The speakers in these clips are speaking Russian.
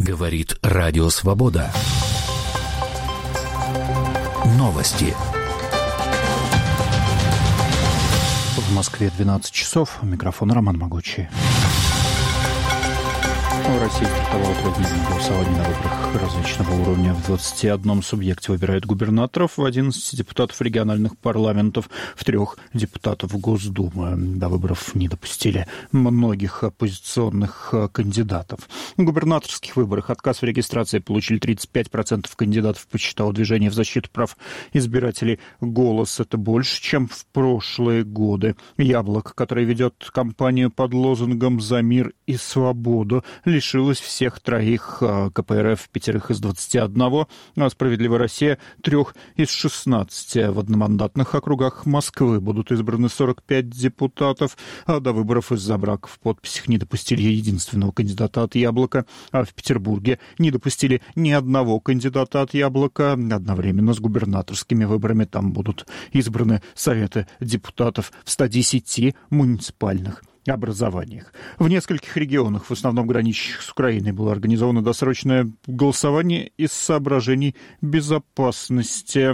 Говорит Радио Свобода. Новости. В Москве 12 часов. Микрофон Роман Могучий. В России стартовало трехдневное голосование на выборах различного уровня. В 21 субъекте выбирают губернаторов, в 11 депутатов региональных парламентов, в 3 депутатов Госдумы. До выборов не допустили многих оппозиционных кандидатов. В губернаторских выборах отказ в регистрации получили 35% кандидатов, посчитало Движение в защиту прав избирателей «Голос». Это больше, чем в прошлые годы. «Яблоко», которое ведет кампанию под лозунгом «За мир и свободу», лишилась всех 3 КПРФ, 5 из 21, а «Справедливая Россия» 3 из 16. В одномандатных округах Москвы будут избраны 45 депутатов, а до выборов из-за брака в подписях не допустили единственного кандидата от «Яблока», а в Петербурге не допустили ни одного кандидата от «Яблока». Одновременно с губернаторскими выборами там будут избраны советы депутатов в 110 муниципальных образованиях. В нескольких регионах, в основном граничащих с Украиной, было организовано досрочное голосование из соображений безопасности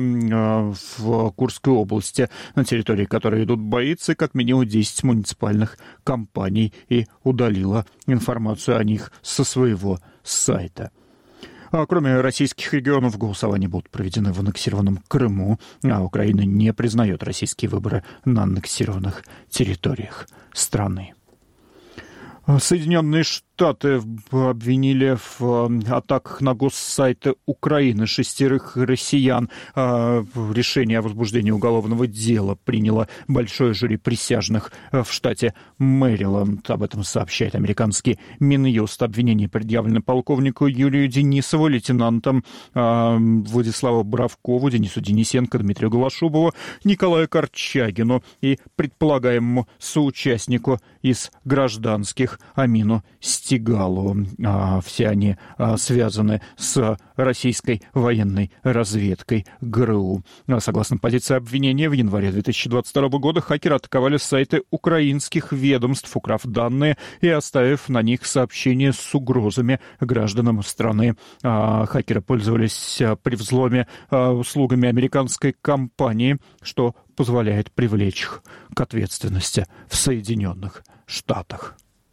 в Курской области, на территории которой идут бои, как минимум 10 муниципальных компаний и удалила информацию о них со своего сайта. Кроме российских регионов, голосования будут проведены в аннексированном Крыму, а Украина не признает российские выборы на аннексированных территориях страны. Соединенные Штаты обвинили в атаках на госсайты Украины 6 россиян. Решение о возбуждении уголовного дела приняло большое жюри присяжных в штате Мэриленд. Об этом сообщает американский Минюст. Обвинение предъявлено полковнику Юрию Денисову, лейтенантам Владиславу Боровкову, Денису Денисенко, Дмитрию Голошубову, Николаю Корчагину и предполагаемому соучастнику из гражданских Амину Стигалу. Все они связаны с российской военной разведкой ГРУ. Согласно позиции обвинения, в январе 2022 года хакеры атаковали сайты украинских ведомств, украв данные и оставив на них сообщения с угрозами гражданам страны. Хакеры пользовались при взломе услугами американской компании, что позволяет привлечь их к ответственности в Соединенных Штатах.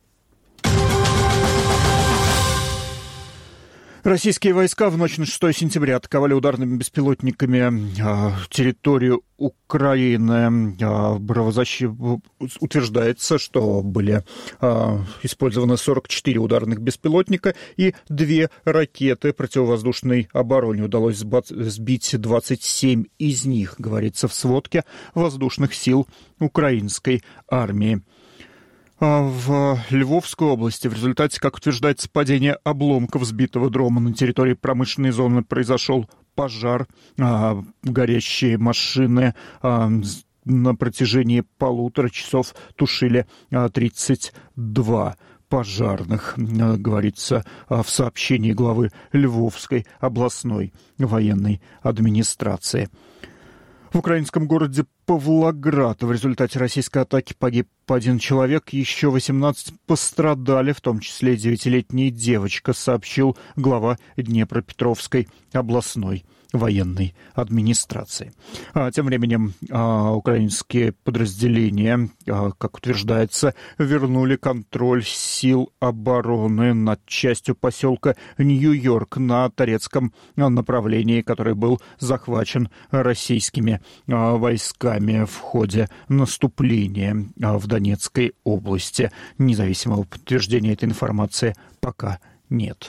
Российские войска в ночь на 6 сентября атаковали ударными беспилотниками территорию Украины. Утверждается, что были использованы 44 ударных беспилотника и 2 ракеты противовоздушной обороны. Удалось сбить 27 из них, говорится в сводке воздушных сил украинской армии. В Львовской области в результате, как утверждается, падения обломков сбитого дрона на территории промышленной зоны произошел пожар. Горящие машины на протяжении 1,5 часов тушили 32 пожарных, говорится в сообщении главы Львовской областной военной администрации. В украинском городе Павлоград в результате российской атаки погиб 1 человек, еще 18 пострадали, в том числе 9-летняя девочка, сообщил глава Днепропетровской областной военной администрации. Тем временем украинские подразделения, как утверждается, вернули контроль сил обороны над частью поселка Нью-Йорк на Торецком направлении, который был захвачен российскими войсками в ходе наступления в Донецкой области. Независимого подтверждения этой информации пока нет.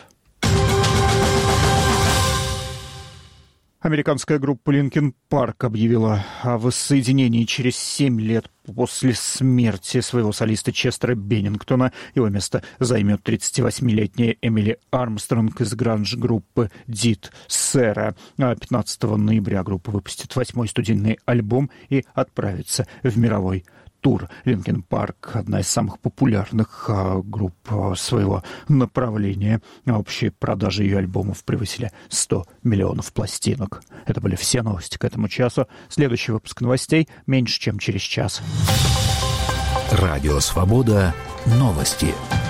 Американская группа Linkin Park объявила о воссоединении через 7 лет после смерти своего солиста Честера Беннингтона. Его место займет 38-летняя Эмили Армстронг из гранж-группы Дид Сэра. 15 ноября группа выпустит 8-й студийный альбом и отправится в мировой тур. Linkin Park — одна из самых популярных групп своего направления. Общие продажи ее альбомов превысили 100 миллионов пластинок. Это были все новости к этому часу. Следующий выпуск новостей меньше, чем через час. Радио Свобода. Новости.